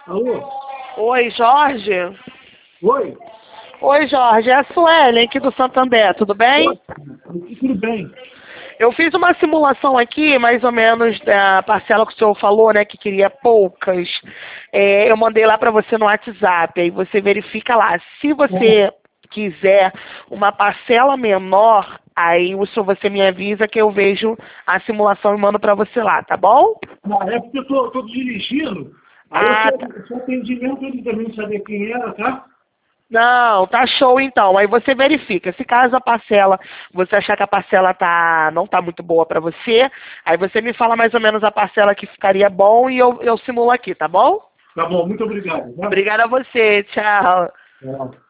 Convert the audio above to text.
Alô? Oi, Jorge. Oi? Oi, Jorge. É a Suelen aqui do Santander, tudo bem? Oi? Tudo bem. Eu fiz uma simulação aqui, mais ou menos, da parcela que o senhor falou, né, que queria poucas. Eu mandei lá para você no WhatsApp, aí você verifica lá. Se você quiser uma parcela menor, aí você me avisa que eu vejo a simulação e mando para você lá, tá bom? É porque eu tô dirigindo, aí Ah, tá. eu só atendi mesmo pra ele também saber quem era, tá? Não, tá show então. Aí você verifica. Se caso a parcela, você achar que a parcela não tá muito boa pra você, aí você me fala mais ou menos a parcela que ficaria bom e eu simulo aqui, tá bom? Tá bom, muito obrigado. Tá? Obrigada a você. Tchau. Tchau.